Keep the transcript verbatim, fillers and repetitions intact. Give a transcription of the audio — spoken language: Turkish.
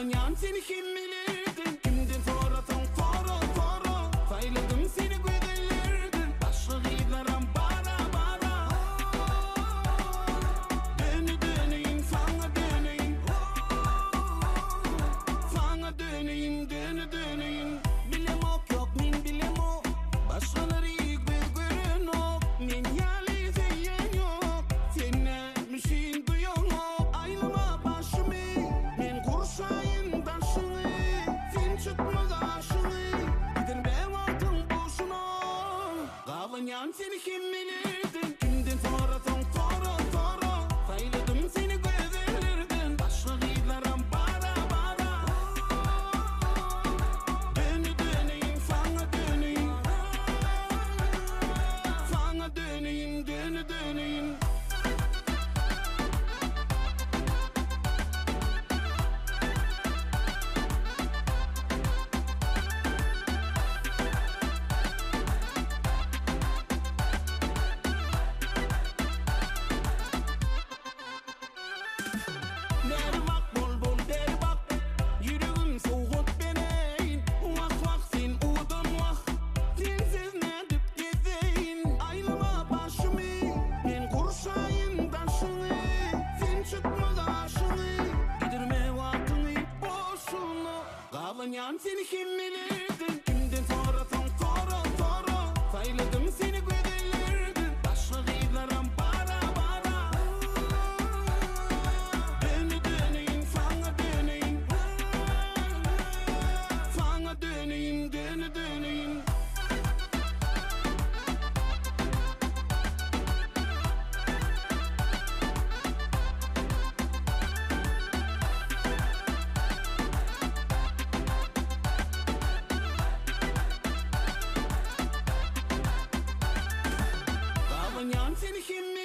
Galanyan seni kim bilirdin? Kimden sorasan sora sora. Sayladım seni güzellirdin. Başka giylerim bara bara. Dönü döneyim sana döneyim. Sana döneyim dönü döneyim. Bilem ok yok min bilem ok. Başkaları ilk bir görün ok. Men yali zeyen yok. Senne müşin duyon ok. Aylama başımı. Men kurşayın taşını. Sen çıkma karşını. Gidirme vaktin boşuna. Galanyan seni kim bilirdin? Kimden sorasan sora sora. Sayladım seni güzellirdin. Başka giylerim bara bara. Dönü döneyim sana döneyim. Sana döneyim dönü döneyim. Deri bak bol bol deri bak. Yüreğim soğuk beneyin. Vak vak sen udun vak. Sensiz ne dip gezeyin. Aylama başımı. Men kurşayın taşını. Sen çıkma karşını. Gidirme vaktini boşuna. Galanyan seni kim bilirdin? Kimden sorasan sora sora. Sayladım seni güzellirdin. Başka giylerim bara bara. Dönü döneyim sana döneyim. Sana döneyim dönü döneyim. Galanyan seni kim